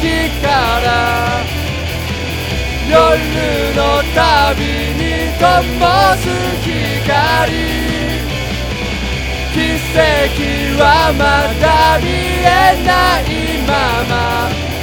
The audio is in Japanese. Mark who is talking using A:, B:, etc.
A: から夜の旅に灯す光、奇跡はまだ見えないまま